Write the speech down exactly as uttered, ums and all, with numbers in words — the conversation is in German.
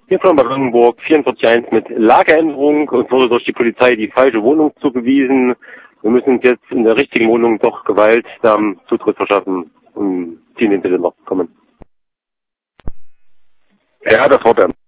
Hier von Brandenburg vierundvierzig eins mit Lageänderung. Uns wurde durch die Polizei die falsche Wohnung zugewiesen. Wir müssen uns jetzt in der richtigen Wohnung doch gewaltsam Zutritt verschaffen und ziehen den Zylinder kommen. Ja, das Wort